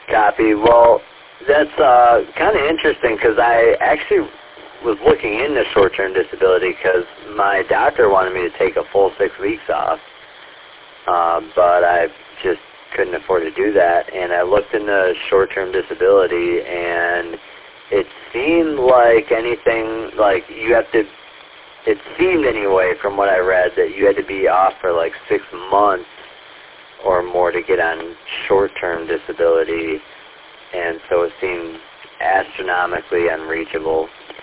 Copy. Well, that's kind of interesting because I actually was looking into short-term disability because my doctor wanted me to take a full 6 weeks off, but I just couldn't afford to do that. And I looked into short-term disability, and it seemed like anything, like you have to, it seemed anyway from what I read that you had to be off for like 6 months or more to get on short-term disability, and so it seemed astronomically unreachable